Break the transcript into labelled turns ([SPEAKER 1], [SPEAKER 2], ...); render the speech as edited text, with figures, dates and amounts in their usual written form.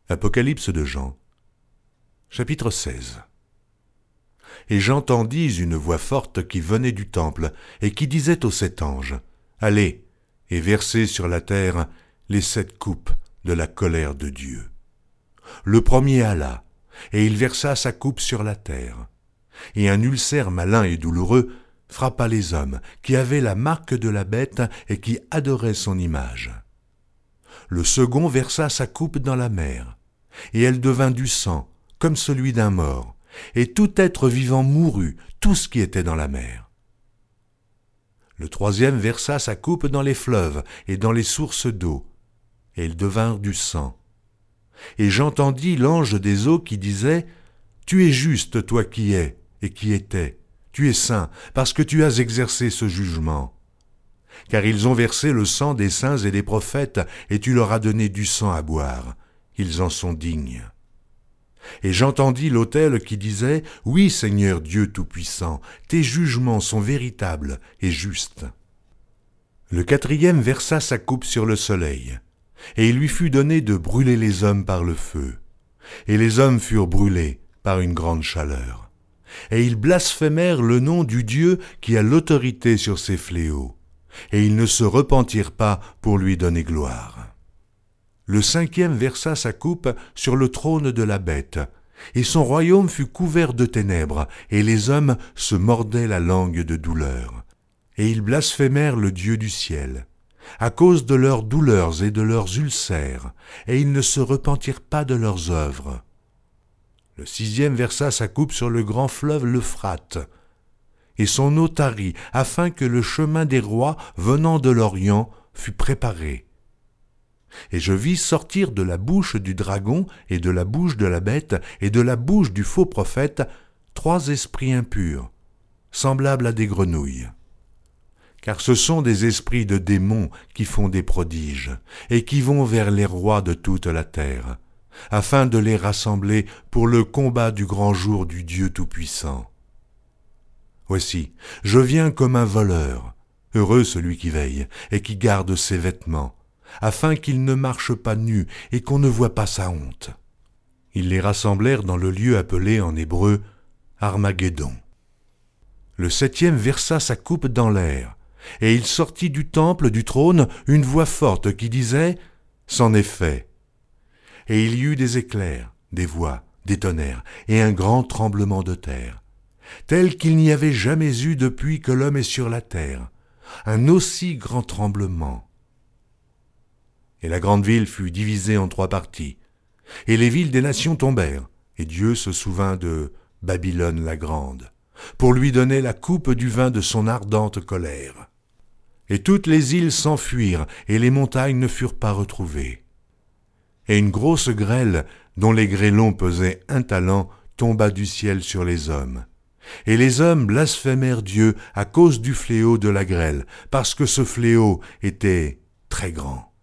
[SPEAKER 1] Apocalypse de Jean, chapitre 16. Et j'entendis une voix forte qui venait du temple et qui disait aux 7 anges, « Allez, et versez sur la terre les 7 coupes de la colère de Dieu. » Le premier alla, et il versa sa coupe sur la terre. Et un ulcère malin et douloureux frappa les hommes qui avaient la marque de la bête et qui adoraient son image. Le second versa sa coupe dans la mer, et elle devint du sang, comme celui d'un mort, et tout être vivant mourut, tout ce qui était dans la mer. Le troisième versa sa coupe dans les fleuves et dans les sources d'eau, et ils devinrent du sang. Et j'entendis l'ange des eaux qui disait, « Tu es juste, toi qui es et qui étais, tu es saint, parce que tu as exercé ce jugement. Car ils ont versé le sang des saints et des prophètes, et tu leur as donné du sang à boire. Ils en sont dignes. » Et j'entendis l'autel qui disait, « Oui, Seigneur Dieu Tout-Puissant, tes jugements sont véritables et justes. » Le quatrième versa sa coupe sur le soleil, et il lui fut donné de brûler les hommes par le feu. Et les hommes furent brûlés par une grande chaleur. Et ils blasphémèrent le nom du Dieu qui a l'autorité sur ces fléaux. Et ils ne se repentirent pas pour lui donner gloire. Le cinquième versa sa coupe sur le trône de la bête, et son royaume fut couvert de ténèbres, et les hommes se mordaient la langue de douleur. Et ils blasphémèrent le Dieu du ciel, à cause de leurs douleurs et de leurs ulcères, et ils ne se repentirent pas de leurs œuvres. Le sixième versa sa coupe sur le grand fleuve l'Euphrate, et son eau tarit, afin que le chemin des rois venant de l'Orient fût préparé. Et je vis sortir de la bouche du dragon et de la bouche de la bête et de la bouche du faux prophète 3 esprits impurs, semblables à des grenouilles. Car ce sont des esprits de démons qui font des prodiges et qui vont vers les rois de toute la terre, afin de les rassembler pour le combat du grand jour du Dieu Tout-Puissant. Voici, je viens comme un voleur, heureux celui qui veille et qui garde ses vêtements, afin qu'il ne marche pas nu et qu'on ne voie pas sa honte. Ils les rassemblèrent dans le lieu appelé en hébreu Armageddon. Le septième versa sa coupe dans l'air, et il sortit du temple du trône une voix forte qui disait « C'en est fait ». Et il y eut des éclairs, des voix, des tonnerres et un grand tremblement de terre, tel qu'il n'y avait jamais eu depuis que l'homme est sur la terre, un aussi grand tremblement. Et la grande ville fut divisée en 3 parties, et les villes des nations tombèrent, et Dieu se souvint de Babylone la grande, pour lui donner la coupe du vin de son ardente colère. Et toutes les îles s'enfuirent, et les montagnes ne furent pas retrouvées. Et une grosse grêle, dont les grêlons pesaient 1 talent, tomba du ciel sur les hommes. Et les hommes blasphémèrent Dieu à cause du fléau de la grêle, parce que ce fléau était très grand.